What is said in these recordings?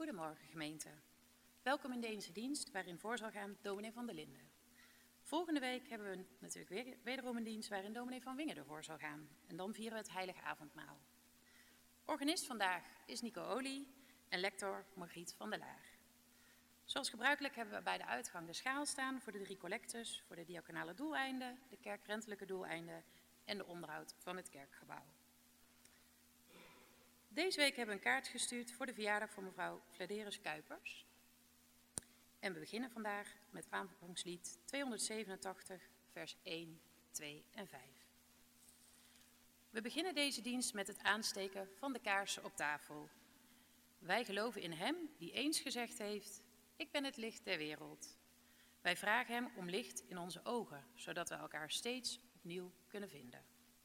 Goedemorgen gemeente. Welkom in deze dienst waarin voor zal gaan dominee Van der Linden. Volgende week hebben we natuurlijk wederom een dienst waarin dominee Van Wingen ervoor zal gaan. En dan vieren we het heilige avondmaal. Organist vandaag is Nico Olie en lector Margriet van der Laar. Zoals gebruikelijk hebben we bij de uitgang de schaal staan voor de 3 collectes, voor de diaconale doeleinden, de kerkrentelijke doeleinden en de onderhoud van het kerkgebouw. Deze week hebben we een kaart gestuurd voor de verjaardag van mevrouw Vladerus Kuipers. En we beginnen vandaag met aanvangslied 287, vers 1, 2 en 5. We beginnen deze dienst met het aansteken van de kaarsen op tafel. Wij geloven in Hem die eens gezegd heeft: ik ben het licht der wereld. Wij vragen Hem om licht in onze ogen, zodat we elkaar steeds opnieuw kunnen vinden.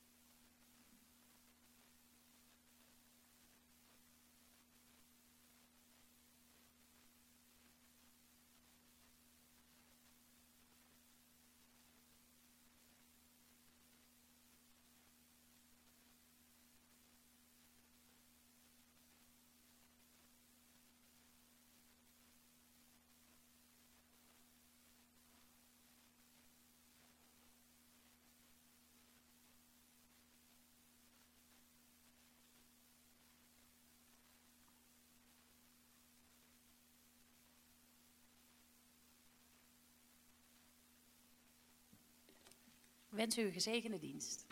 Ik wens u een gezegende dienst.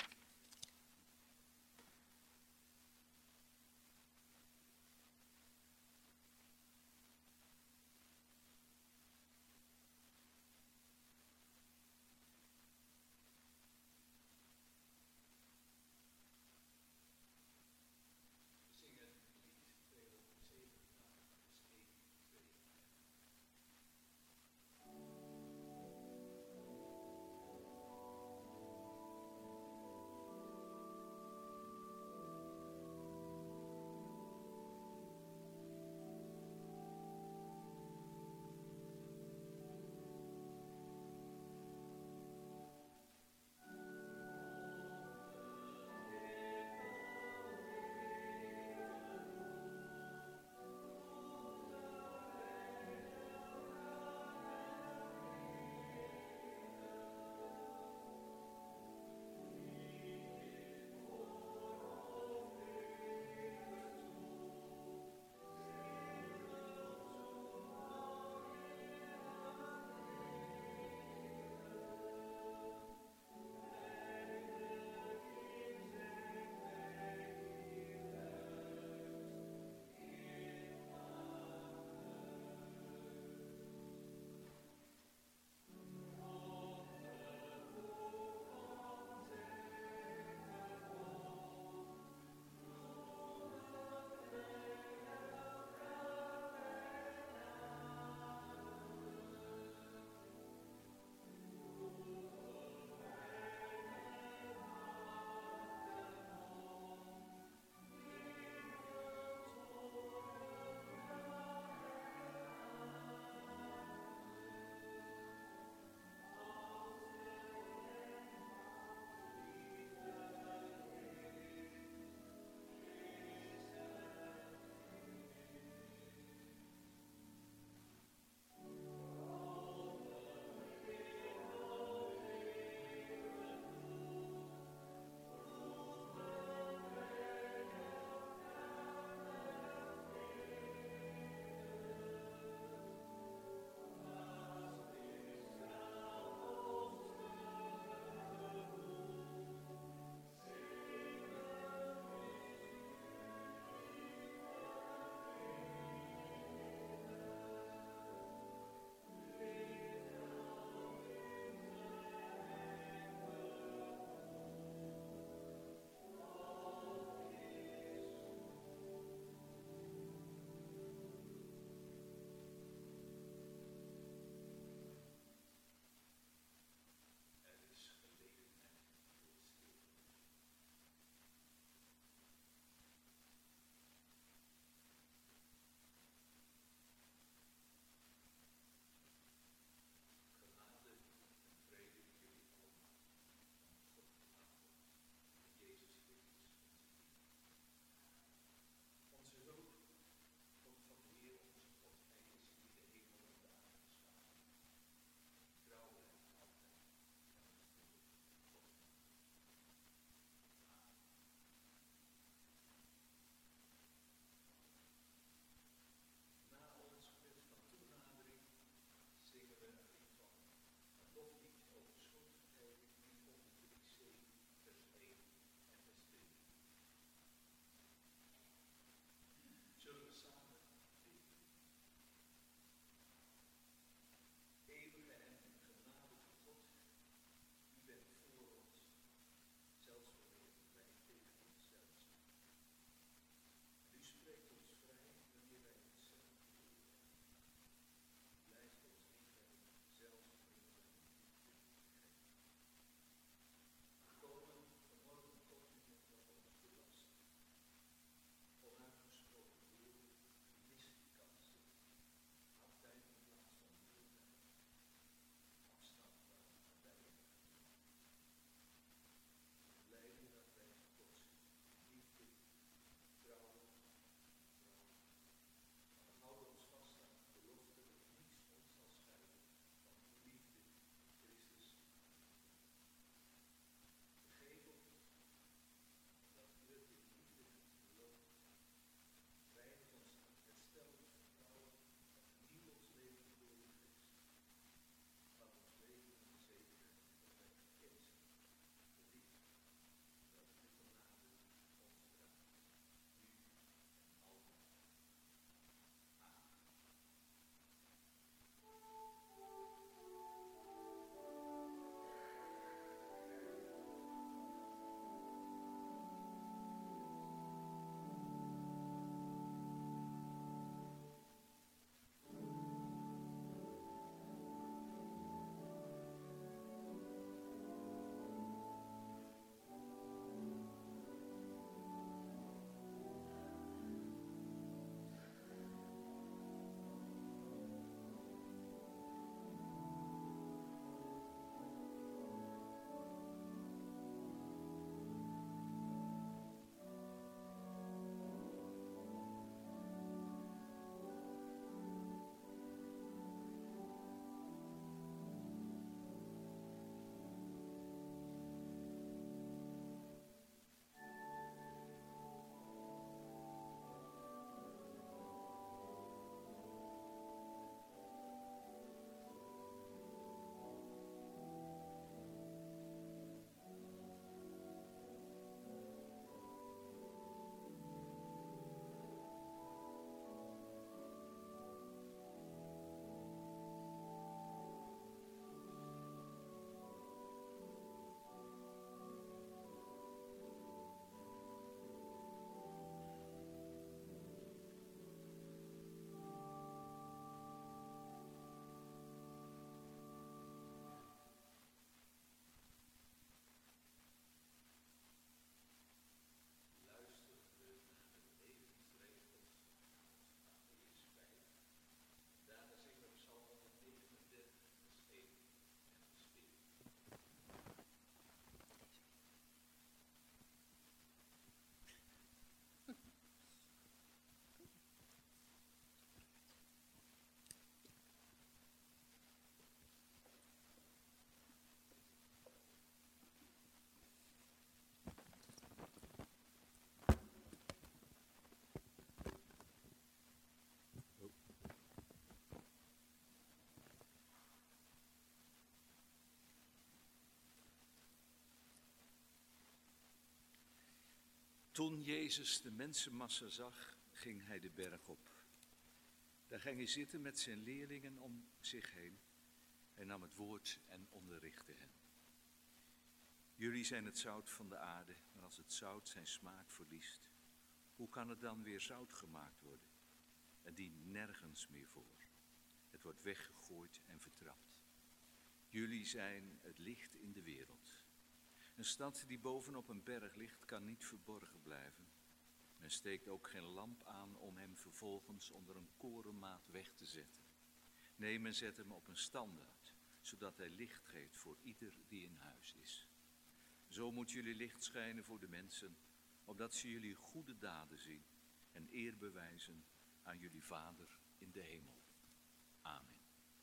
Toen Jezus de mensenmassa zag, ging hij de berg op. Daar ging hij zitten met zijn leerlingen om zich heen. Hij nam het woord en onderrichtte hen. Jullie zijn het zout van de aarde, maar als het zout zijn smaak verliest, hoe kan het dan weer zout gemaakt worden? Het dient nergens meer voor. Het wordt weggegooid en vertrapt. Jullie zijn het licht in de wereld. Een stad die bovenop een berg ligt, kan niet verborgen blijven. Men steekt ook geen lamp aan om hem vervolgens onder een korenmaat weg te zetten. Nee, men zet hem op een standaard, zodat hij licht geeft voor ieder die in huis is. Zo moet jullie licht schijnen voor de mensen, opdat ze jullie goede daden zien en eer bewijzen aan jullie Vader in de hemel. Amen.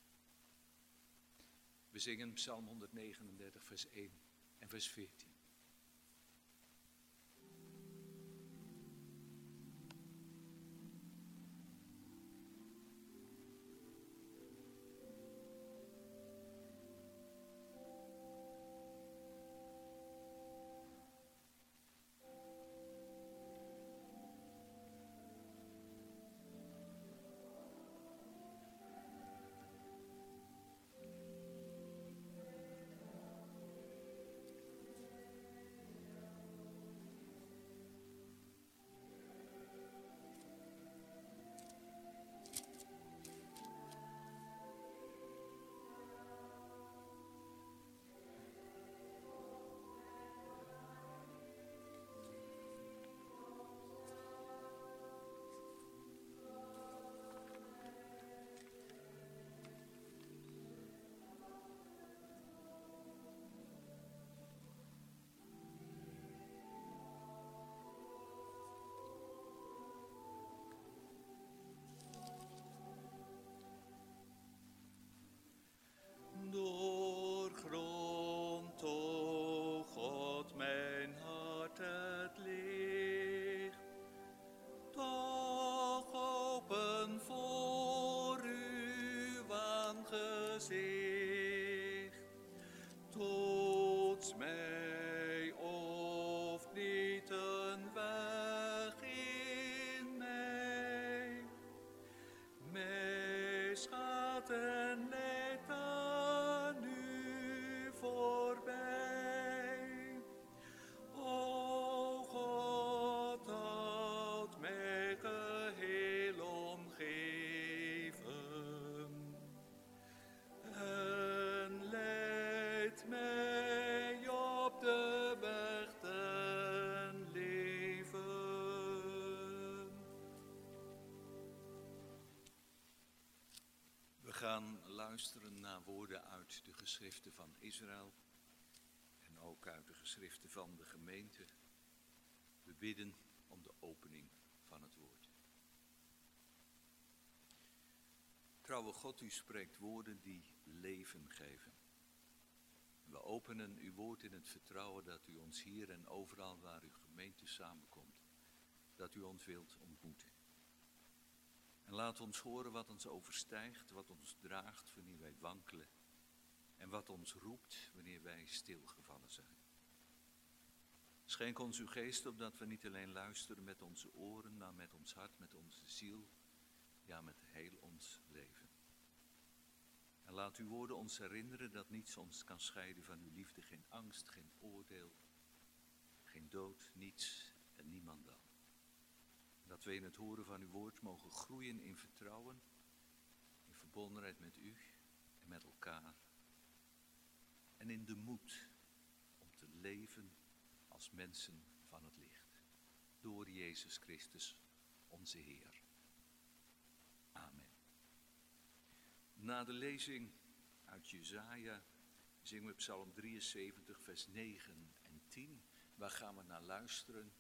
We zingen Psalm 139, vers 1 en vers 14. Doorgrond, o God, mijn hart het licht, toch open voor uw aangezicht. Toets mij of niet een weg in mij, misgaat en leidt aan u voorbij. O God, houd mij geheel omgeven en leid mij op de weg ten leven. We gaan luisteren naar woorden uit de geschriften van Israël en ook uit de geschriften van de gemeente. We bidden om de opening van het woord. Trouwe God, u spreekt woorden die leven geven. We openen uw woord in het vertrouwen dat u ons hier en overal waar uw gemeente samenkomt, dat u ons wilt ontmoeten. En laat ons horen wat ons overstijgt, wat ons draagt wanneer wij wankelen en wat ons roept wanneer wij stilgevallen zijn. Schenk ons uw geest opdat we niet alleen luisteren met onze oren, maar met ons hart, met onze ziel, ja met heel ons leven. En laat uw woorden ons herinneren dat niets ons kan scheiden van uw liefde, geen angst, geen oordeel, geen dood, niets en niemand dan. Dat we in het horen van uw woord mogen groeien in vertrouwen, in verbondenheid met u en met elkaar. En in de moed om te leven als mensen van het licht. Door Jezus Christus, onze Heer. Amen. Na de lezing uit Jesaja zingen we Psalm 73, vers 9 en 10. Waar gaan we naar luisteren?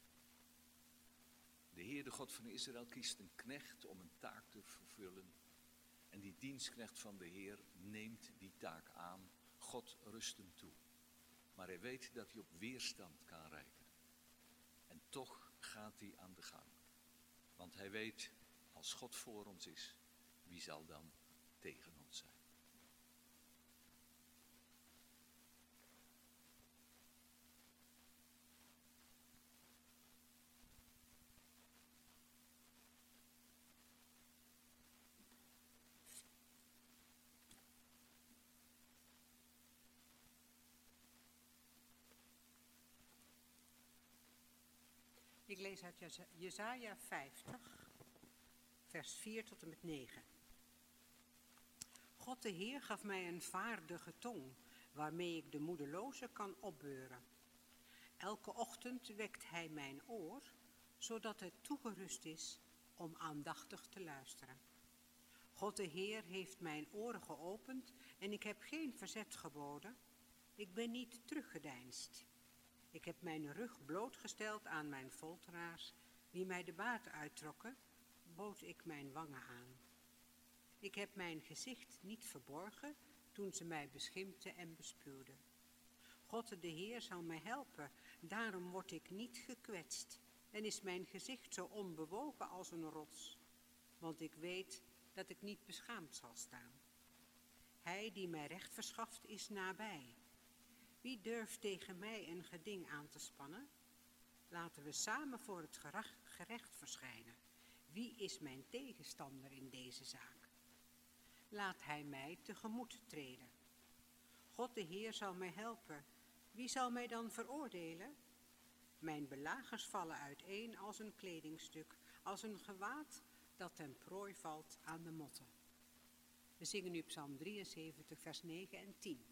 De Heer, de God van Israël, kiest een knecht om een taak te vervullen. En die dienstknecht van de Heer neemt die taak aan. God rust hem toe. Maar hij weet dat hij op weerstand kan rekenen. En toch gaat hij aan de gang. Want hij weet, als God voor ons is, wie zal dan tegen ons zijn? Ik lees uit Jesaja 50, vers 4 tot en met 9. God de Heer gaf mij een vaardige tong, waarmee ik de moedelozen kan opbeuren. Elke ochtend wekt hij mijn oor, zodat het toegerust is om aandachtig te luisteren. God de Heer heeft mijn oren geopend en ik heb geen verzet geboden. Ik ben niet teruggedeinsd. Ik heb mijn rug blootgesteld aan mijn folteraars. Wie mij de baard uittrokken, bood ik mijn wangen aan. Ik heb mijn gezicht niet verborgen toen ze mij beschimpten en bespuwden. God de Heer zal mij helpen, daarom word ik niet gekwetst en is mijn gezicht zo onbewogen als een rots. Want ik weet dat ik niet beschaamd zal staan. Hij die mij recht verschaft is nabij. Wie durft tegen mij een geding aan te spannen? Laten we samen voor het gerecht verschijnen. Wie is mijn tegenstander in deze zaak? Laat hij mij tegemoet treden. God de Heer zal mij helpen. Wie zal mij dan veroordelen? Mijn belagers vallen uiteen als een kledingstuk, als een gewaad dat ten prooi valt aan de motten. We zingen nu Psalm 73, vers 9 en 10.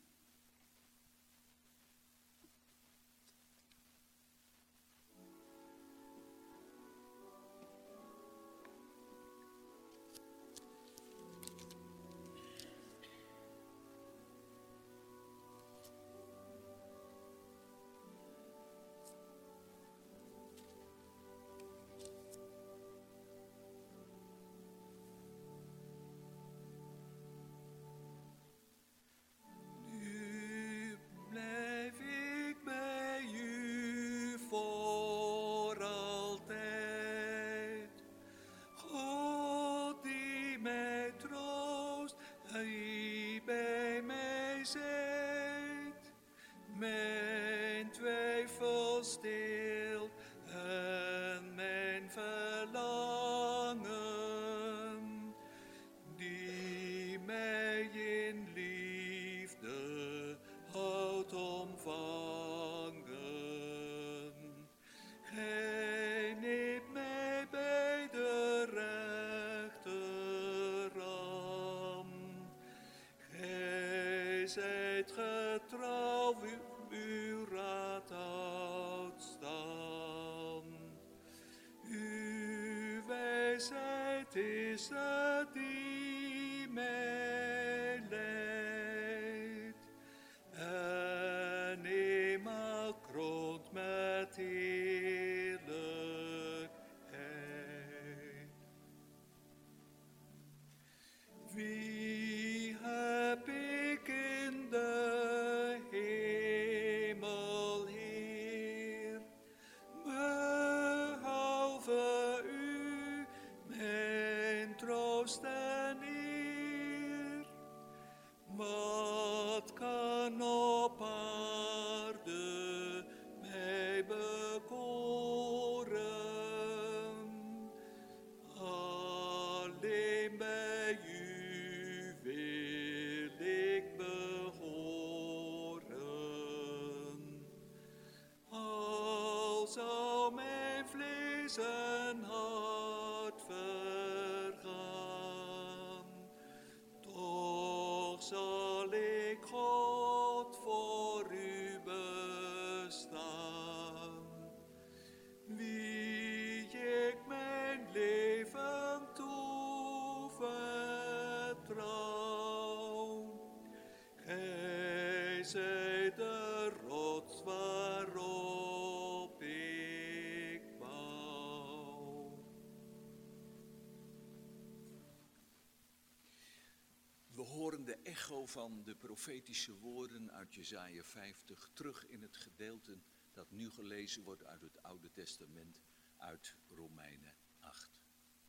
Mijn twijfel stilt en mijn verlangen, die mij in liefde houdt omvangen. Gij neemt mij bij de rechterhand. Gij zijt getrouw, uw raad houdt stand. Uw wijsheid is het die mij leidt, en eenmaal kroont met heerlijkheid. Wie heb ik in de hemel, Heer, behalve u, mijn troost en eer? Wat kan op aarde mij bekoren? Alleen bij u wil ik behoren. Al zou mijn vlees en hart vergaan, toch zal ik God voor u bestaan. Wie ik mijn leven toevertrouw, gij zijt de rots waarop ik bouw. We horen de echo van de profetische woorden uit Jesaja 50 terug in het gedeelte dat nu gelezen wordt uit het Oude Testament, uit Romeinen 8.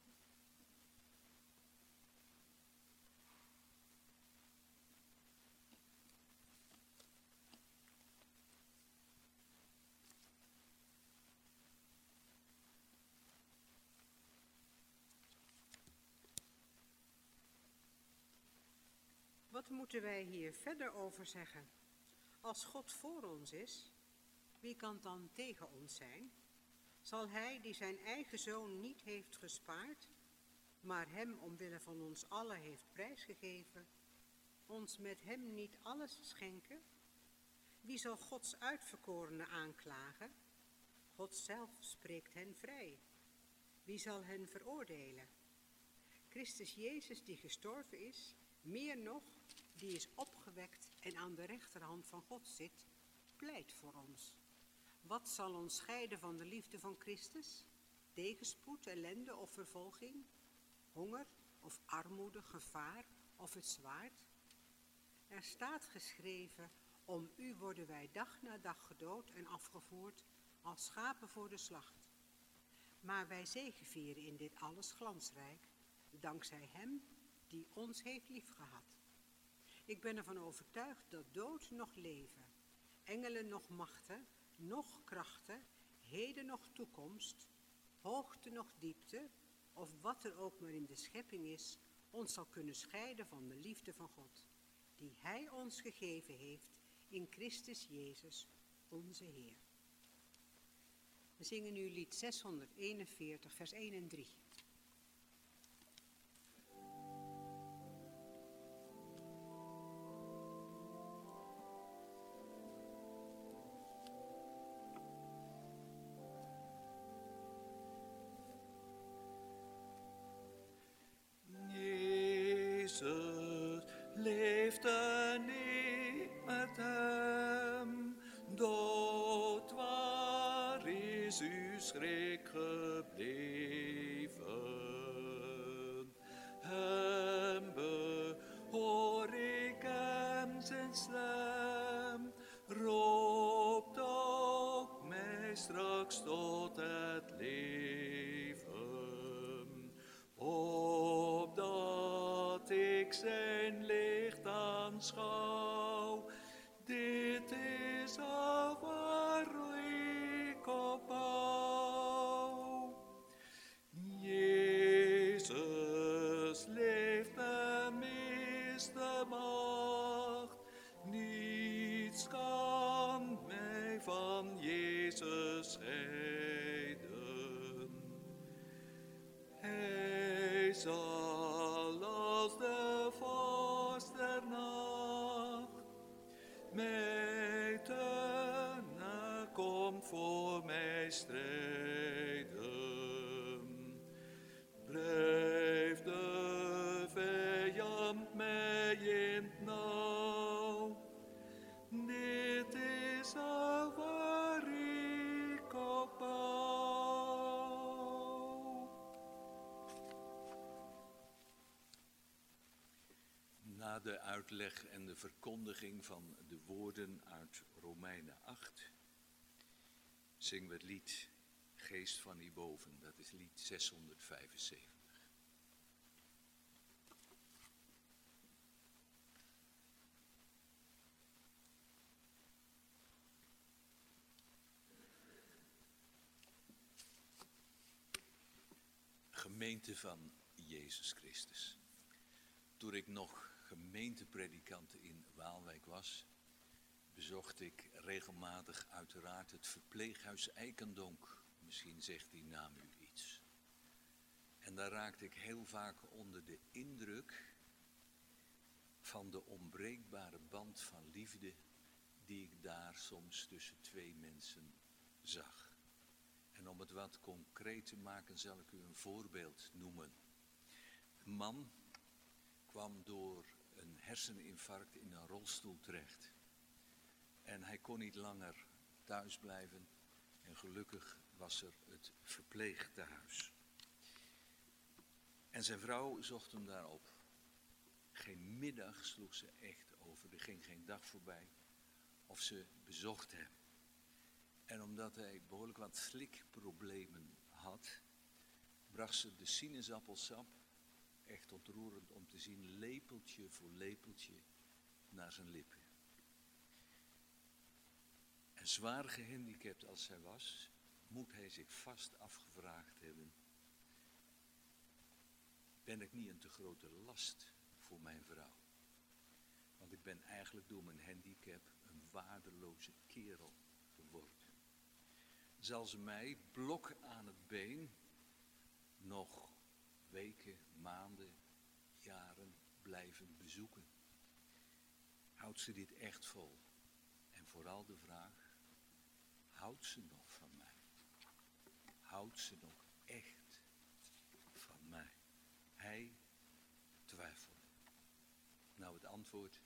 Wat moeten wij hier verder over zeggen? Als God voor ons is, wie kan dan tegen ons zijn? Zal hij die zijn eigen zoon niet heeft gespaard, maar hem omwille van ons allen heeft prijsgegeven, ons met hem niet alles schenken? Wie zal Gods uitverkorenen aanklagen? God zelf spreekt hen vrij. Wie zal hen veroordelen? Christus Jezus die gestorven is, meer nog, die is opgewekt en aan de rechterhand van God zit, pleit voor ons. Wat zal ons scheiden van de liefde van Christus? Tegenspoed, ellende of vervolging? Honger of armoede, gevaar of het zwaard? Er staat geschreven, om u worden wij dag na dag gedood en afgevoerd als schapen voor de slacht. Maar wij zegevieren in dit alles glansrijk, dankzij hem die ons heeft liefgehad. Ik ben ervan overtuigd dat dood nog leven, engelen nog machten, nog krachten, heden nog toekomst, hoogte nog diepte, of wat er ook maar in de schepping is, ons zal kunnen scheiden van de liefde van God, die hij ons gegeven heeft in Christus Jezus, onze Heer. We zingen nu lied 641, vers 1 en 3. Jezus leeft en niet met hem, dood waar is uw schrik gebleven. Hem behoor ik hem zijn stem, roept ook mij straks tot het leven. Opdat ik zijn licht aanschouw, dit is al waar ik op bouw. Jezus leeft en is de macht, niets kan mij van Jezus scheiden. Hij zal als de vorst der nacht mij tegemoet komt voor mij strijden. Drijft de vijand mij in het nauw, dit is al waar ik op bouw. Na de uitleg en de verkondiging van de woorden uit Romeinen 8 zingen we het lied Geest van hierboven. Dat is lied 675. Gemeente van Jezus Christus. Toen ik nog gemeentepredikant in Waalwijk was, bezocht ik regelmatig uiteraard het verpleeghuis Eikendonk. Misschien zegt die naam u iets. En daar raakte ik heel vaak onder de indruk van de onbreekbare band van liefde die ik daar soms tussen twee mensen zag. En om het wat concreet te maken zal ik u een voorbeeld noemen. Een man kwam door een herseninfarct in een rolstoel terecht. En hij kon niet langer thuis blijven. En gelukkig was er het verpleegtehuis. En zijn vrouw zocht hem daarop. Geen middag sloeg ze echt over. Er ging geen dag voorbij of ze bezocht hem. En omdat hij behoorlijk wat slikproblemen had, bracht ze de sinaasappelsap, echt ontroerend om te zien, lepeltje voor lepeltje naar zijn lippen. En zwaar gehandicapt als hij was, moet hij zich vast afgevraagd hebben: ben ik niet een te grote last voor mijn vrouw? Want ik ben eigenlijk door mijn handicap een waardeloze kerel geworden. zal ze mij, blok aan het been, nog weken, maanden, jaren blijven bezoeken? Houdt ze dit echt vol? En vooral de vraag, houdt ze nog van mij? Houdt ze nog echt van mij? Hij twijfelde. Nou, het antwoord,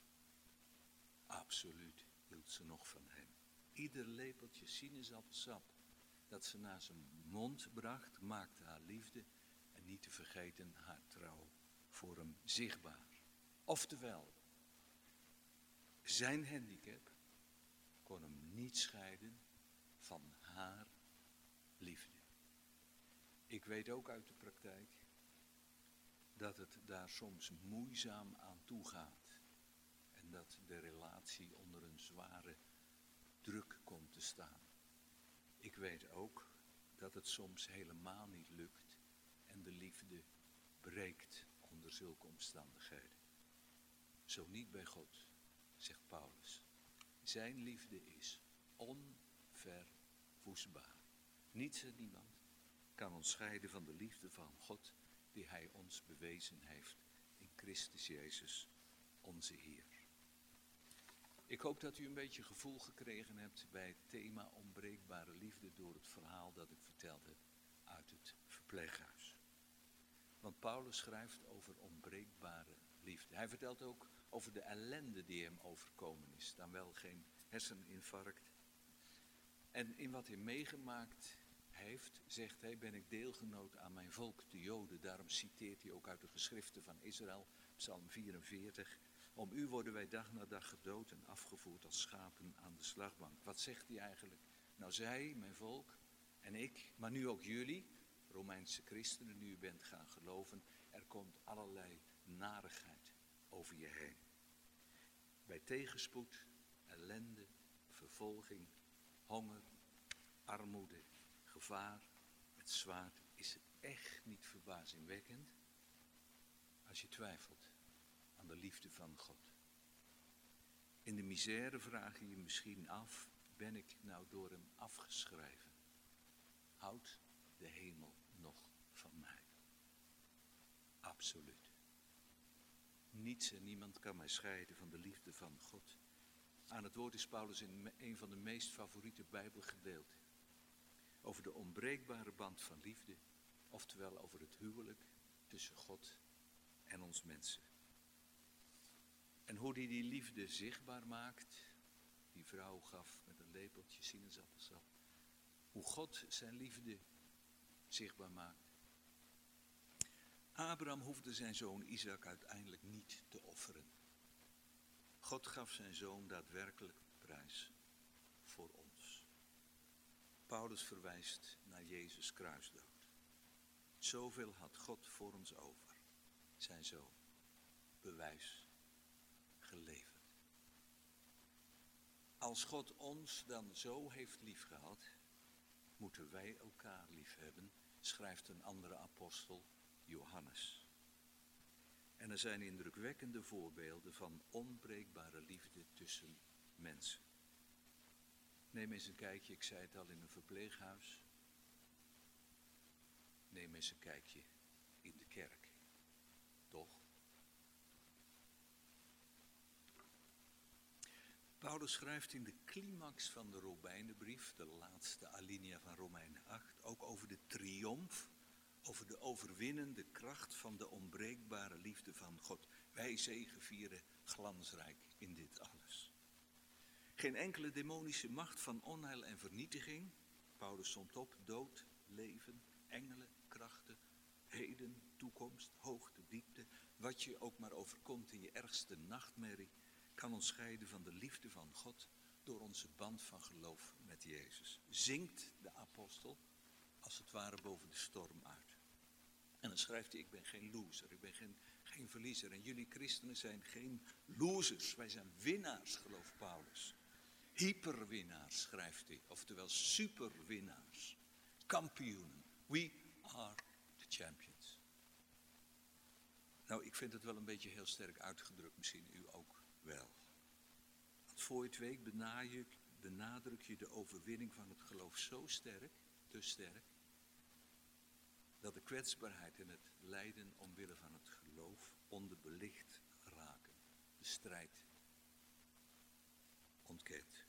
absoluut hield ze nog van hem. Ieder lepeltje sinaasappelsap dat ze naar zijn mond bracht, maakte haar liefde en niet te vergeten haar trouw voor hem zichtbaar. Oftewel, zijn handicap kon hem niet scheiden van haar liefde. Ik weet ook uit de praktijk dat het daar soms moeizaam aan toe gaat en dat de relatie onder een zware druk komt te staan. Ik weet ook dat het soms helemaal niet lukt en de liefde breekt onder zulke omstandigheden. Zo niet bij God, zegt Paulus. Zijn liefde is onverwoestbaar. Niets en niemand kan ons scheiden van de liefde van God die hij ons bewezen heeft in Christus Jezus, onze Heer. Ik hoop dat u een beetje gevoel gekregen hebt bij het thema onbreekbare liefde door het verhaal dat ik verteld heb uit het verpleeghuis. Want Paulus schrijft over onbreekbare liefde. Hij vertelt ook over de ellende die hem overkomen is, dan wel geen herseninfarct. En in wat hij meegemaakt heeft, zegt hij, ben ik deelgenoot aan mijn volk, de Joden. Daarom citeert hij ook uit de geschriften van Israël, Psalm 44. Om u worden wij dag na dag gedood en afgevoerd als schapen aan de slagbank. Wat zegt hij eigenlijk? Nou, zij, mijn volk, en ik, maar nu ook jullie, Romeinse christenen, nu u bent gaan geloven, er komt allerlei narigheid over je heen. Bij tegenspoed, ellende, vervolging, honger, armoede, gevaar, het zwaard, is het echt niet verbazingwekkend als je twijfelt aan de liefde van God. In de misère vraag je je misschien af, ben ik nou door hem afgeschreven? Houdt de hemel nog van mij? Absoluut. Niets en niemand kan mij scheiden van de liefde van God. Aan het woord is Paulus in een van de meest favoriete Bijbelgedeelten over de onbreekbare band van liefde, oftewel over het huwelijk tussen God en ons mensen. En hoe hij die liefde zichtbaar maakt, die vrouw gaf met een lepeltje sinaasappelsap, hoe God zijn liefde zichtbaar maakt. Abraham hoefde zijn zoon Isaac uiteindelijk niet te offeren. God gaf zijn zoon daadwerkelijk prijs voor ons. Paulus verwijst naar Jezus' kruisdood. Zoveel had God voor ons over, zijn zoon, bewijs, geleverd. Als God ons dan zo heeft liefgehad, moeten wij elkaar liefhebben, schrijft een andere apostel, Johannes. En er zijn indrukwekkende voorbeelden van onbreekbare liefde tussen mensen. Neem eens een kijkje, ik zei het al, in een verpleeghuis. Neem eens een kijkje in de kerk. Toch? Paulus schrijft in de climax van de Romeinenbrief, de laatste alinea van Romeinen 8, ook over de triomf, over de overwinnende kracht van de onbreekbare liefde van God. Wij zegevieren glansrijk in dit alles. Geen enkele demonische macht van onheil en vernietiging, Paulus somt op, dood, leven, engelen, krachten, heden, toekomst, hoogte, diepte, wat je ook maar overkomt in je ergste nachtmerrie, kan ons scheiden van de liefde van God door onze band van geloof met Jezus. Zingt de apostel als het ware boven de storm uit. En dan schrijft hij, ik ben geen loser, ik ben geen verliezer. En jullie christenen zijn geen losers, wij zijn winnaars, gelooft Paulus. Hyperwinnaars, schrijft hij, oftewel superwinnaars. Kampioenen. We are the champions. Nou, ik vind het wel een beetje heel sterk uitgedrukt, misschien u ook wel. Want voor je het weet benadruk je de overwinning van het geloof zo sterk, te sterk, dat de kwetsbaarheid en het lijden omwille van het geloof onderbelicht raken. De strijd ontkent.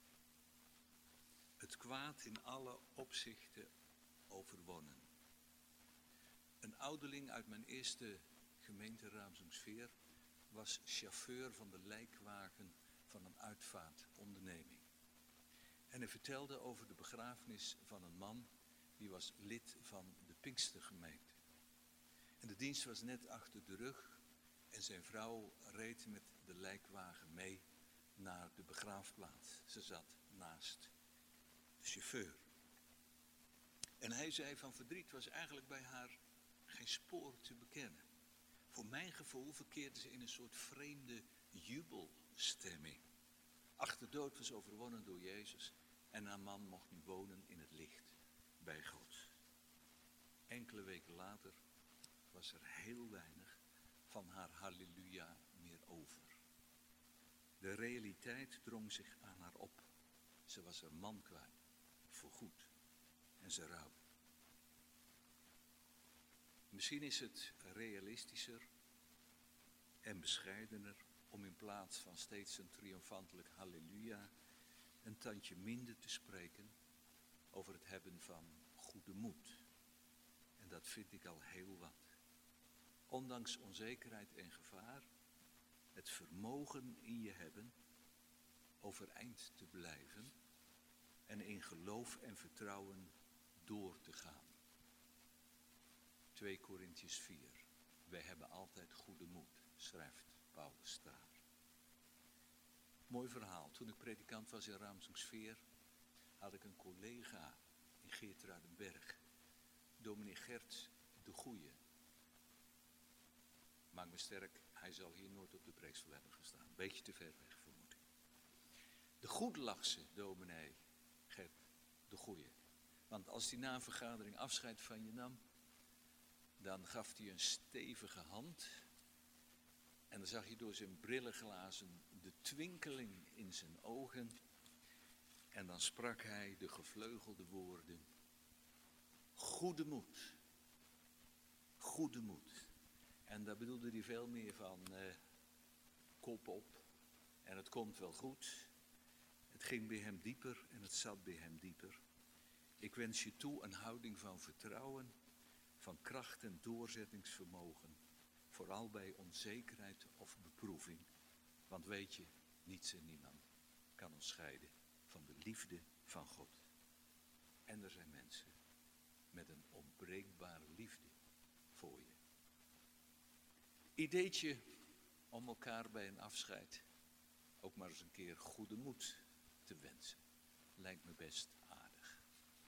Het kwaad in alle opzichten overwonnen. Een ouderling uit mijn eerste gemeente Raamsdonksveer was chauffeur van de lijkwagen van een uitvaartonderneming. En hij vertelde over de begrafenis van een man die was lid van de Pinkstergemeente. En de dienst was net achter de rug en zijn vrouw reed met de lijkwagen mee naar de begraafplaats. Ze zat naast de chauffeur. En hij zei van verdriet was eigenlijk bij haar geen spoor te bekennen. Voor mijn gevoel verkeerde ze in een soort vreemde jubelstemming. Achterdood was overwonnen door Jezus en haar man mocht nu wonen in het licht bij God. Enkele weken later was er heel weinig van haar halleluja meer over. De realiteit drong zich aan haar op. Ze was haar man kwijt, voorgoed. En ze rouwde. Misschien is het realistischer en bescheidener om in plaats van steeds een triomfantelijk halleluja een tandje minder te spreken over het hebben van goede moed. En dat vind ik al heel wat. Ondanks onzekerheid en gevaar, het vermogen in je hebben overeind te blijven en in geloof en vertrouwen door te gaan. 2 Korintiërs 4. Wij hebben altijd goede moed, schrijft Paulus daar. Mooi verhaal. Toen ik predikant was in Raamsdonksveer, had ik een collega in Geertruidenberg, dominee Gert de Goeie. Maak me sterk, hij zal hier nooit op de preekstoel hebben gestaan. Beetje te ver weg, vermoed ik. De Goedlachse dominee Gert de Goeie. Want als hij na een vergadering afscheid van je nam, dan gaf hij een stevige hand. En dan zag je door zijn brillenglazen de twinkeling in zijn ogen. En dan sprak hij de gevleugelde woorden. Goede moed. Goede moed. En daar bedoelde hij veel meer van kop op. En het komt wel goed. Het ging bij hem dieper en het zat bij hem dieper. Ik wens je toe een houding van vertrouwen, van kracht en doorzettingsvermogen. Vooral bij onzekerheid of beproeving. Want weet je, niets en niemand kan ons scheiden van de liefde van God. En er zijn mensen met een onbreekbare liefde voor je. Ideetje om elkaar bij een afscheid ook maar eens een keer goede moed te wensen. Lijkt me best aardig.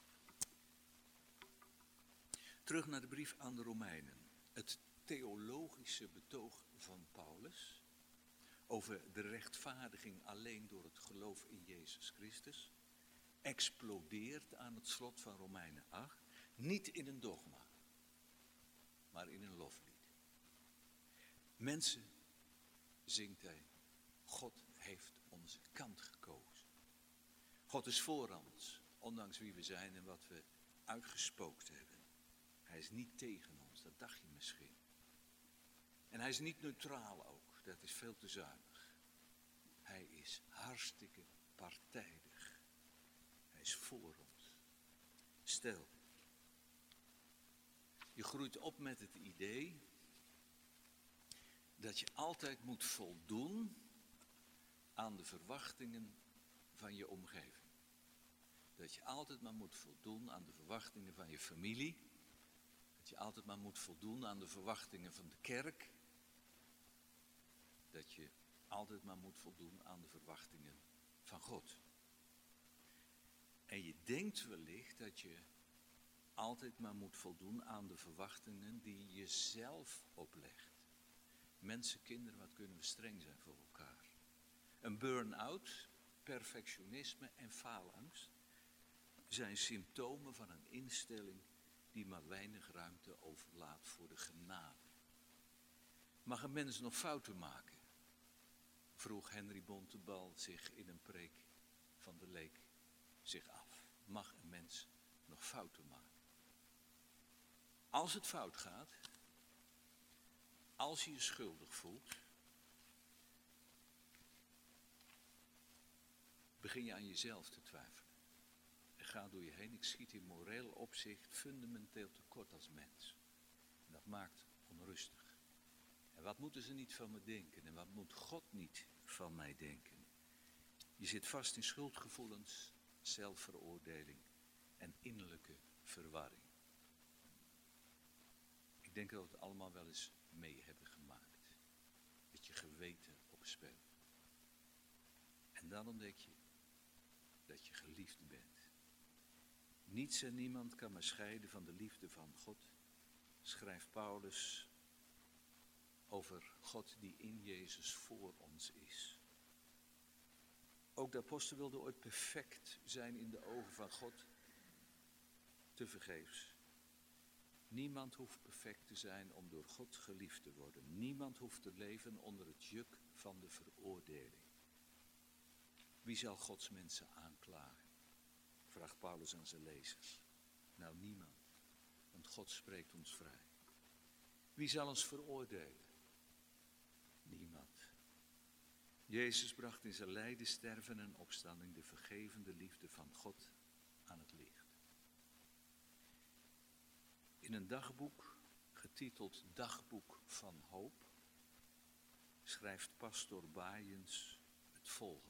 Terug naar de brief aan de Romeinen. Het theologische betoog van Paulus over de rechtvaardiging alleen door het geloof in Jezus Christus explodeert aan het slot van Romeinen 8, niet in een dogma, maar in een loflied. Mensen, zingt hij, God heeft onze kant gekozen. God is voor ons, ondanks wie we zijn en wat we uitgespookt hebben. Hij is niet tegen ons, dat dacht je misschien. En hij is niet neutraal ook, dat is veel te zuinig. Hij is hartstikke partijdig. Hij is voor ons. Stel, je groeit op met het idee dat je altijd moet voldoen aan de verwachtingen van je omgeving. Dat je altijd maar moet voldoen aan de verwachtingen van je familie. Dat je altijd maar moet voldoen aan de verwachtingen van de kerk. Dat je altijd maar moet voldoen aan de verwachtingen van God. En je denkt wellicht dat je altijd maar moet voldoen aan de verwachtingen die je zelf oplegt. Mensen, kinderen, wat kunnen we streng zijn voor elkaar. Een burn-out, perfectionisme en faalangst zijn symptomen van een instelling die maar weinig ruimte overlaat voor de genade. Mag een mens nog fouten maken? Vroeg Henry Bontebal zich in een preek van de leek zich af. Mag een mens nog fouten maken? Als het fout gaat, als je je schuldig voelt, begin je aan jezelf te twijfelen. En ga door je heen. Ik schiet in moreel opzicht fundamenteel tekort als mens. En dat maakt onrustig. En wat moeten ze niet van me denken? En wat moet God niet van mij denken? Je zit vast in schuldgevoelens, zelfveroordeling en innerlijke verwarring. Ik denk dat we het allemaal wel eens mee hebben gemaakt. Dat je geweten opspeelt. En dan ontdek je dat je geliefd bent. Niets en niemand kan me scheiden van de liefde van God, schrijft Paulus over God die in Jezus voor ons is. Ook de apostel wilde ooit perfect zijn in de ogen van God, tevergeefs. Niemand hoeft perfect te zijn om door God geliefd te worden. Niemand hoeft te leven onder het juk van de veroordeling. Wie zal Gods mensen aanklagen? Vraagt Paulus aan zijn lezers. Nou, niemand, want God spreekt ons vrij. Wie zal ons veroordelen? Niemand. Jezus bracht in zijn lijden, sterven en opstanding de vergevende liefde van God aan het licht. In een dagboek, getiteld Dagboek van Hoop, schrijft pastoor Baaiens het volgende.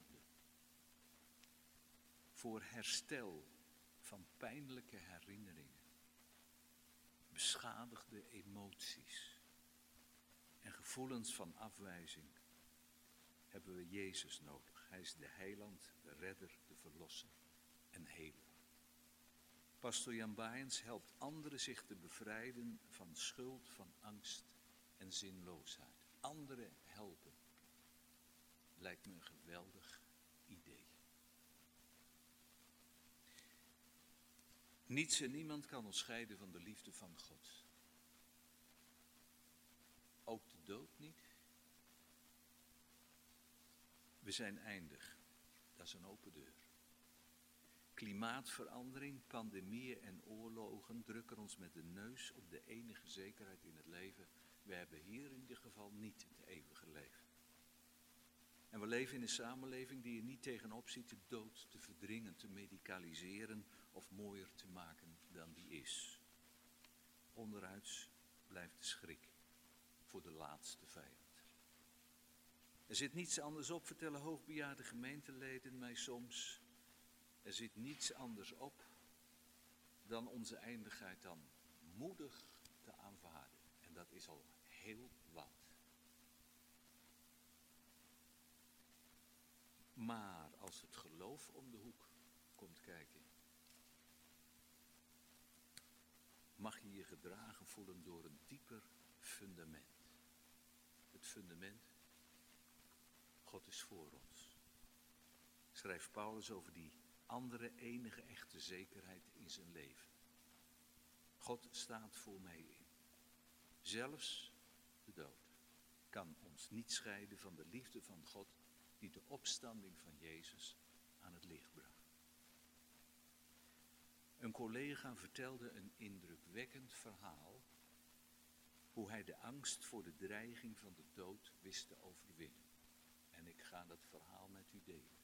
Voor herstel van pijnlijke herinneringen, beschadigde emoties en gevoelens van afwijzing hebben we Jezus nodig. Hij is de heiland, de redder, de verlosser en heler. Pastoor Jan Baaiens helpt anderen zich te bevrijden van schuld, van angst en zinloosheid. Anderen helpen. Lijkt me een geweldig idee. Niets en niemand kan ons scheiden van de liefde van God. Ook de dood niet. We zijn eindig. Dat is een open deur. Klimaatverandering, pandemieën en oorlogen drukken ons met de neus op de enige zekerheid in het leven. We hebben hier in ieder geval niet het eeuwige leven. En we leven in een samenleving die er niet tegenop ziet de dood te verdringen, te medicaliseren of mooier te maken dan die is. Onderuits blijft de schrik voor de laatste vijand. Er zit niets anders op, vertellen hoogbejaarde gemeenteleden mij soms. Er zit niets anders op dan onze eindigheid dan moedig te aanvaarden. En dat is al heel wat. Maar als het geloof om de hoek komt kijken, mag je je gedragen voelen door een dieper fundament. Het fundament, God is voor ons. Schrijft Paulus over die andere enige echte zekerheid in zijn leven. God staat voor mij in. Zelfs de dood kan ons niet scheiden van de liefde van God die de opstanding van Jezus aan het licht bracht. Een collega vertelde een indrukwekkend verhaal hoe hij de angst voor de dreiging van de dood wist te overwinnen. En ik ga dat verhaal met u delen.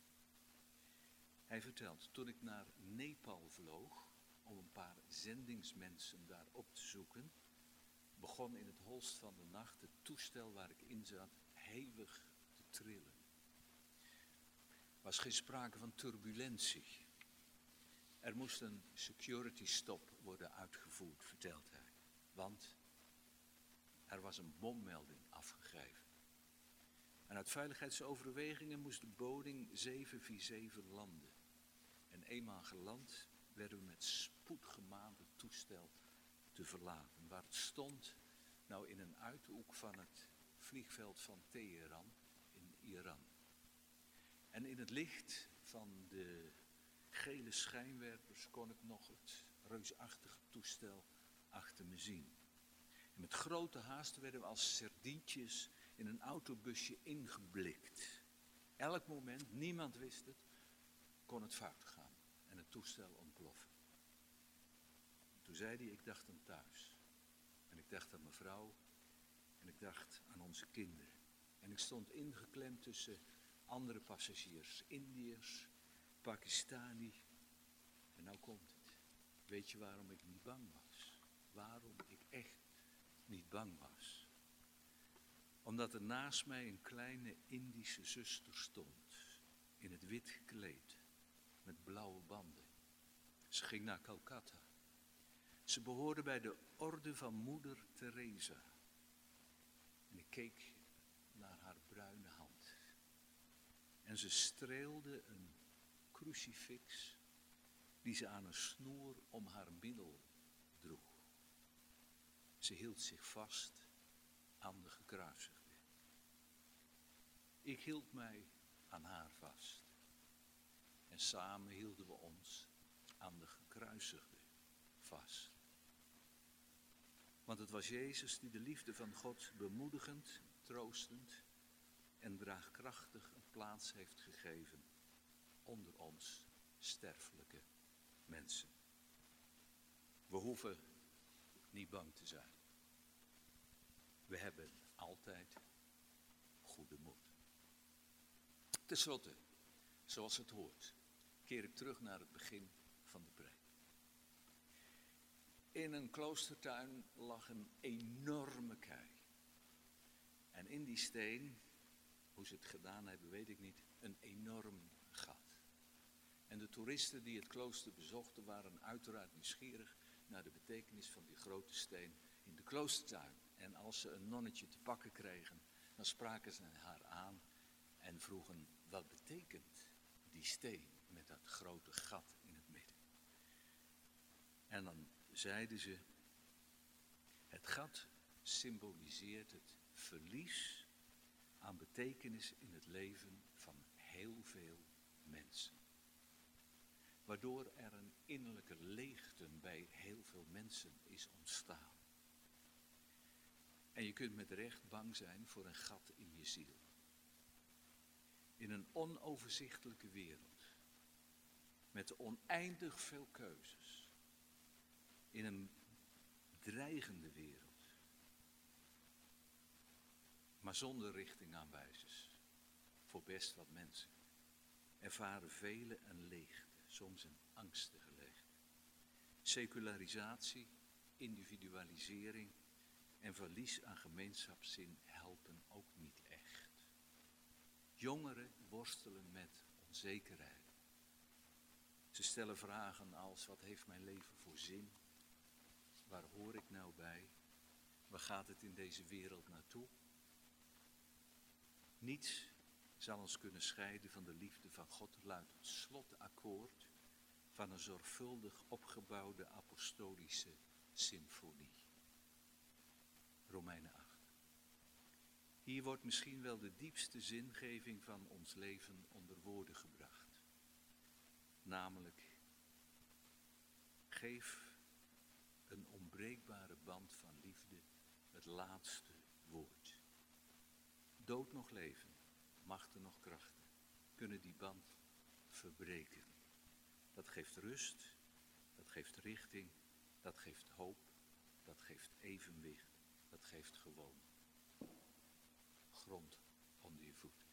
Hij vertelt, toen ik naar Nepal vloog om een paar zendingsmensen daar op te zoeken, begon in het holst van de nacht het toestel waar ik in zat hevig te trillen. Er was geen sprake van turbulentie. Er moest een security stop worden uitgevoerd, vertelt hij. Want er was een bommelding afgegeven. En uit veiligheidsoverwegingen moest de Boeing 747 landen. En eenmaal geland werden we met spoed gemaand het toestel te verlaten. Waar het stond, nou in een uithoek van het vliegveld van Teheran in Iran. En in het licht van de gele schijnwerpers kon ik nog het reusachtige toestel achter me zien. En met grote haast werden we als sardientjes in een autobusje ingeblikt. Elk moment, niemand wist het, kon het fout gaan en het toestel ontploffen. Toen zei hij, ik dacht aan thuis. En ik dacht aan mijn vrouw. En ik dacht aan onze kinderen. En ik stond ingeklemd tussen andere passagiers. Indiërs, Pakistani. En nou komt het. Weet je waarom ik niet bang was? Waarom ik echt niet bang was? Omdat er naast mij een kleine Indische zuster stond. In het wit gekleed. Met blauwe banden. Ze ging naar Calcutta. Ze behoorde bij de orde van moeder Teresa. En ik keek naar haar bruine hand. En ze streelde een crucifix die ze aan een snoer om haar middel droeg. Ze hield zich vast aan de gekruisigde. Ik hield mij aan haar vast. En samen hielden we ons aan de gekruisigde vast. Want het was Jezus die de liefde van God bemoedigend, troostend en draagkrachtig een plaats heeft gegeven onder ons sterfelijke mensen. We hoeven niet bang te zijn. We hebben altijd goede moed. Ten slotte, zoals het hoort, keer ik terug naar het begin van de preek. In een kloostertuin lag een enorme kei. En in die steen, hoe ze het gedaan hebben, weet ik niet, een enorm gat. En de toeristen die het klooster bezochten waren uiteraard nieuwsgierig naar de betekenis van die grote steen in de kloostertuin. En als ze een nonnetje te pakken kregen, dan spraken ze haar aan en vroegen, wat betekent die steen met dat grote gat in het midden? En dan zeiden ze, het gat symboliseert het verlies aan betekenis in het leven van heel veel mensen. Waardoor er een innerlijke leegte bij heel veel mensen is ontstaan. En je kunt met recht bang zijn voor een gat in je ziel. In een onoverzichtelijke wereld. Met oneindig veel keuzes. In een dreigende wereld. Maar zonder richtingaanwijzers. Voor best wat mensen. Ervaren velen een leegte. Soms een angstige leegte. Secularisatie, individualisering en verlies aan gemeenschapszin helpen ook niet echt. Jongeren worstelen met onzekerheid. Ze stellen vragen als, wat heeft mijn leven voor zin? Waar hoor ik nou bij? Waar gaat het in deze wereld naartoe? Niets zal ons kunnen scheiden van de liefde van God, luidt het slotakkoord van een zorgvuldig opgebouwde apostolische symfonie. Romeinen 8. Hier wordt misschien wel de diepste zingeving van ons leven onder woorden gebracht. Namelijk, geef een onbreekbare band van liefde het laatste woord. Dood nog leven, machten nog krachten, kunnen die band verbreken. Dat geeft rust, dat geeft richting, dat geeft hoop, dat geeft evenwicht, dat geeft gewoon grond onder je voeten.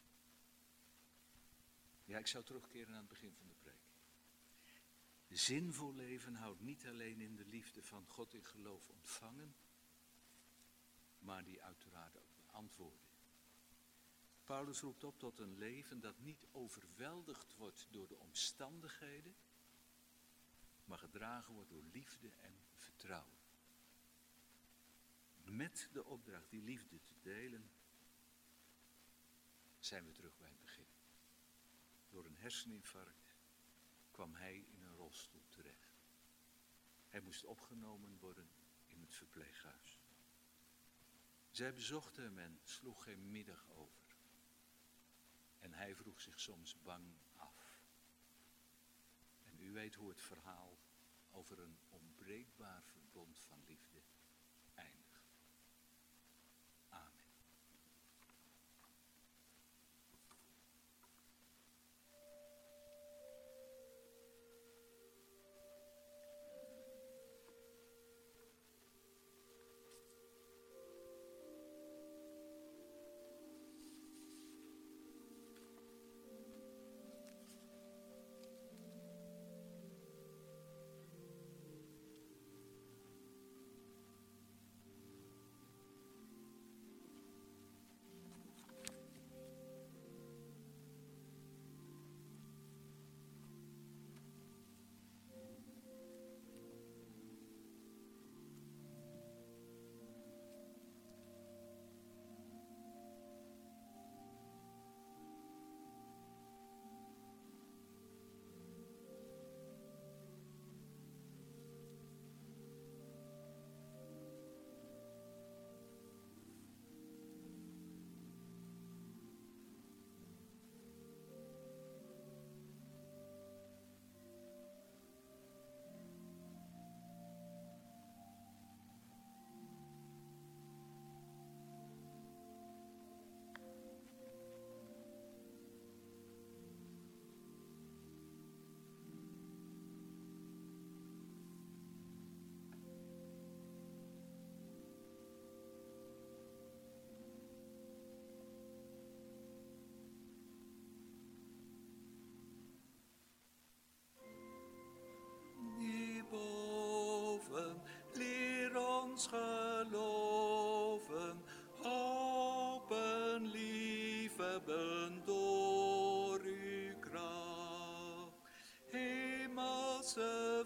Ja, ik zou terugkeren aan het begin van de preek. Zinvol leven houdt niet alleen in de liefde van God in geloof ontvangen, maar die uiteraard ook beantwoorden. Paulus roept op tot een leven dat niet overweldigd wordt door de omstandigheden, maar gedragen wordt door liefde en vertrouwen. Met de opdracht die liefde te delen, zijn we terug bij het begin. Door een herseninfarct kwam hij in een rolstoel terecht. Hij moest opgenomen worden in het verpleeghuis. Zij bezochten hem en sloeg geen middag over. En hij vroeg zich soms bang af. En u weet hoe het verhaal over een onbreekbaar verbond van liefde eindigt. Amen.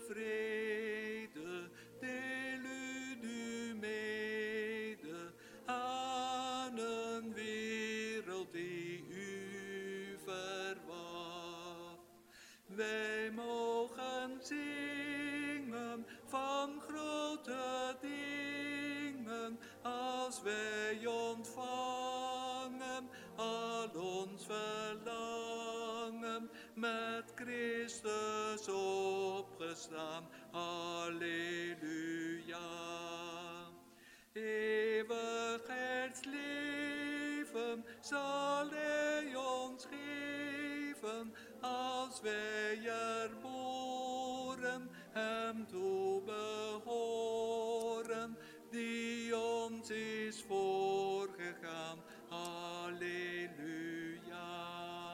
vrede, deel u nu mede aan een wereld die u verwacht. Wij mogen zingen van grote dingen als wij ontvangen al ons verlangen met Christus opgestaan. Halleluja. Eeuwigheidsleven zal Hij ons geven als wij erboren Hem toe behoren, die ons is voorgegaan. Halleluja.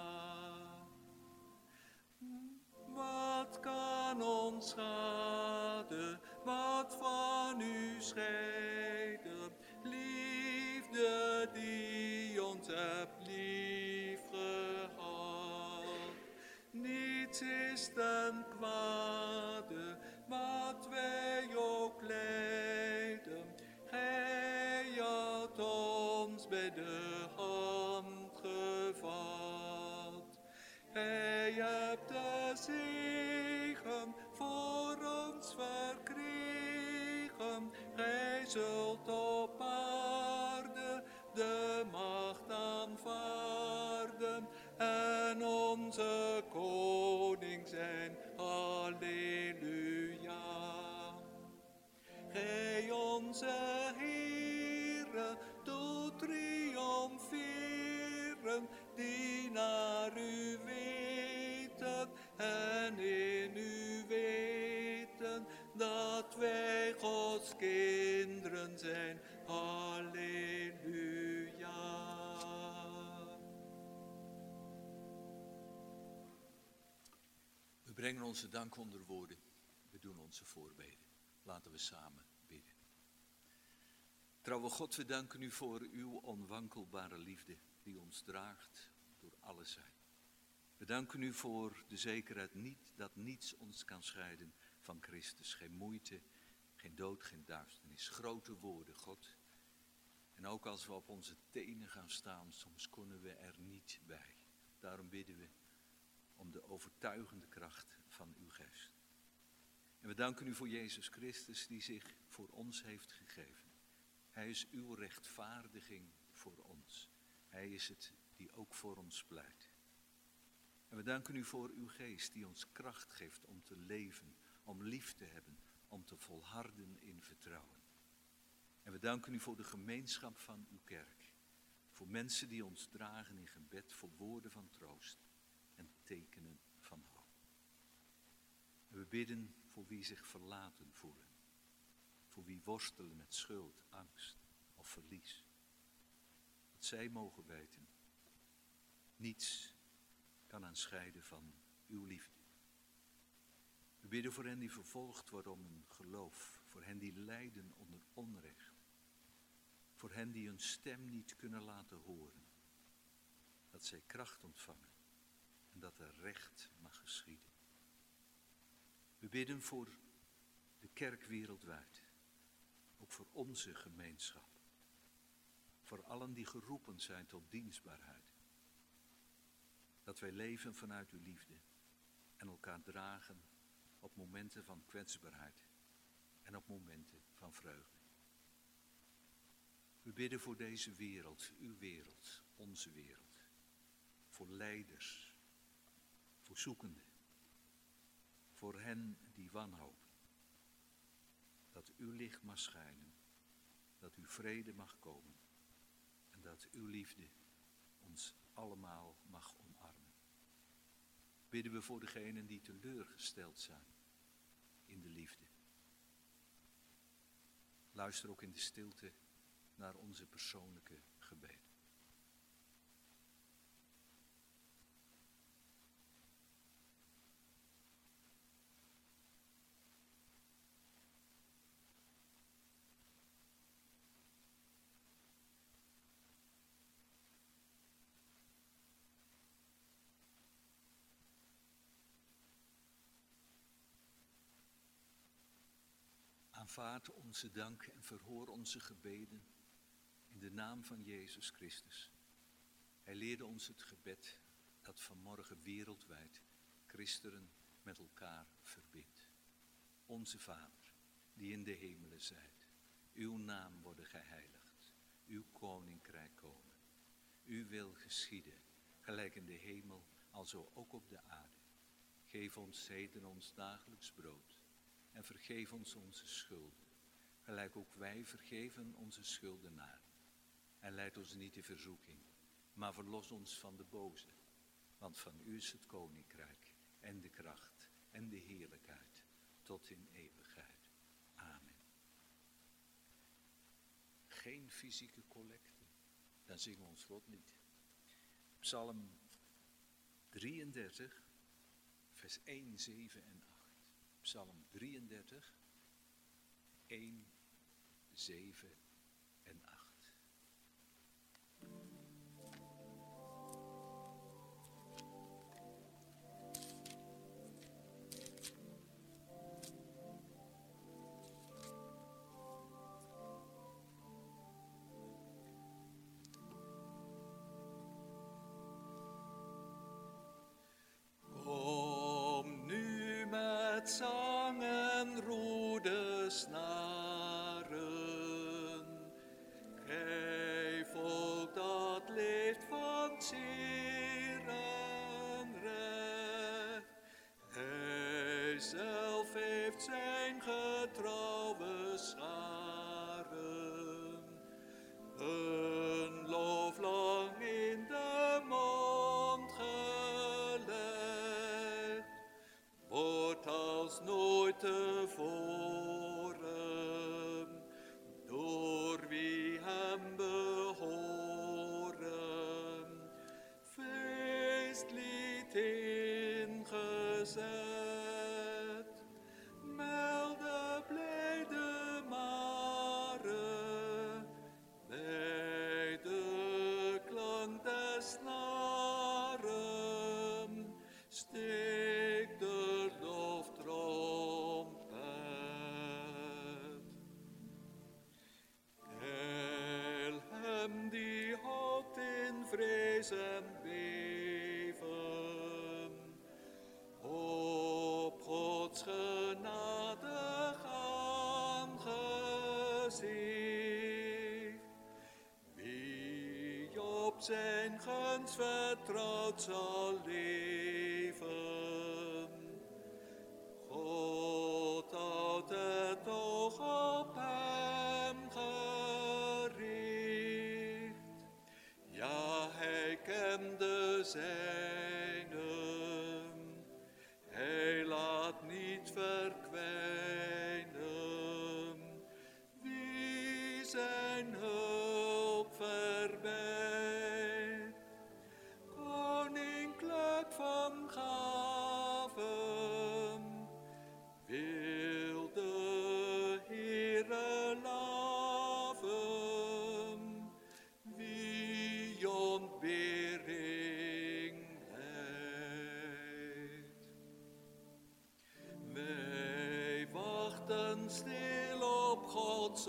Wat kan ons schaden, wat van u scheiden? Liefde die ons hebt lief gehad. Niets is ten kwade, wat wij ook lijden. Gij had ons bij de hand gevat. Gij hebt de zegen voor ons verkregen. Gij zult op aarde de macht aanvaarden en onze koning zijn. Halleluja. Gij onze Heere doet triomferen, die naar u weten en in u weten dat wij Gods kinderen zijn. Halleluja. We brengen onze dank onder woorden. We doen onze voorbeden. Laten we samen bidden. Trouwe God, we danken u voor uw onwankelbare liefde die ons draagt door alles zijn. We danken u voor de zekerheid dat niets ons kan scheiden van Christus. Geen moeite, geen dood, geen duisternis. Grote woorden, God. En ook als we op onze tenen gaan staan, soms kunnen we er niet bij. Daarom bidden we om de overtuigende kracht van uw geest. En we danken u voor Jezus Christus die zich voor ons heeft gegeven. Hij is uw rechtvaardiging voor ons. Hij is het die ook voor ons pleit. En we danken u voor uw geest die ons kracht geeft om te leven, om lief te hebben, om te volharden in vertrouwen. En we danken u voor de gemeenschap van uw kerk. Voor mensen die ons dragen in gebed, voor woorden van troost en tekenen van hoop. En we bidden voor wie zich verlaten voelen. Voor wie worstelen met schuld, angst of verlies. Dat zij mogen weten, niets kan hen scheiden van uw liefde. We bidden voor hen die vervolgd worden om hun geloof. Voor hen die lijden onder onrecht. Voor hen die hun stem niet kunnen laten horen. Dat zij kracht ontvangen en dat er recht mag geschieden. We bidden voor de kerk wereldwijd. Ook voor onze gemeenschap. Voor allen die geroepen zijn tot dienstbaarheid. Dat wij leven vanuit uw liefde en elkaar dragen op momenten van kwetsbaarheid en op momenten van vreugde. We bidden voor deze wereld, uw wereld, onze wereld. Voor leiders, voor zoekenden, voor hen die wanhopen. Dat uw licht mag schijnen, dat uw vrede mag komen en dat uw liefde ons allemaal mag omarmen. Bidden we voor degenen die teleurgesteld zijn in de liefde. Luister ook in de stilte naar onze persoonlijke gebeden. Aanvaard onze dank en verhoor onze gebeden in de naam van Jezus Christus. Hij leerde ons het gebed dat vanmorgen wereldwijd christenen met elkaar verbindt. Onze Vader, die in de hemelen zijt, uw naam worden geheiligd, uw koninkrijk komen. Uw wil geschieden, gelijk in de hemel, alzo ook op de aarde. Geef ons heden ons dagelijks brood en vergeef ons onze schulden, gelijk ook wij vergeven onze schuldenaren. En leid ons niet in verzoeking, maar verlos ons van de boze. Want van u is het koninkrijk en de kracht en de heerlijkheid tot in eeuwigheid. Amen. Geen fysieke collecte, dan zingen we ons slotlied. Psalm 33, vers 1, 7 en 8. Psalm 33, 1, 7 en 8. Kom nu met zang en roedesnaren, gij volk dat leeft van zeer en recht. Hij zelf heeft zijn getrouwe scharen, een loflang in de mond gelegd, wordt als nooit tevoren door wie hem behoren feestlied ingezet. Melde blijde Mare bij de klank des snaren, steek de loftrompet. Heil hem die hoopt in vrees en beven, op Gods genadig aangezicht. Wie op zijn gunst vertrouwd zal leven, God houdt het oog op hem gericht. Ja, hij kende zijnen, hij laat niet verkwijnen. Wie zijn hulp verbijt, koninklijk van gaven, wil de Heere laven, wie ontbering lijdt. Wij wachten stil op Gods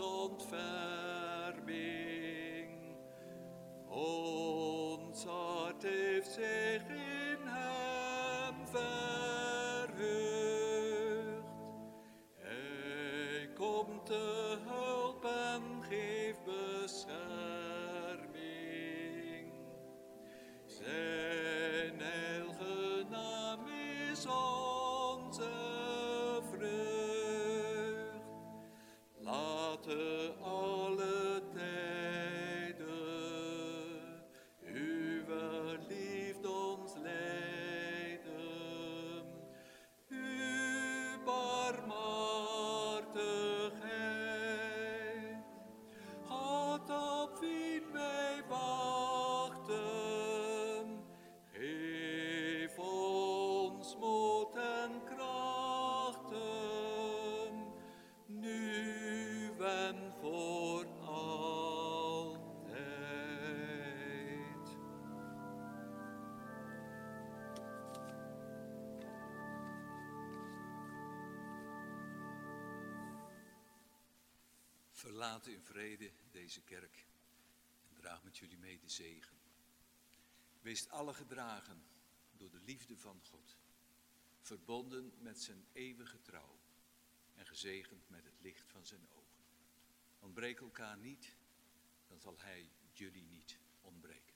ontferming. Ons hart heeft zich in hem verheugd. Hij komt te hulp en geeft bescherming. Zijn heilige naam is onze vreugd. Laten alle Verlaat in vrede deze kerk en draag met jullie mee de zegen. Wees alle gedragen door de liefde van God, verbonden met zijn eeuwige trouw en gezegend met het licht van zijn ogen. Ontbreek elkaar niet, dan zal hij jullie niet ontbreken.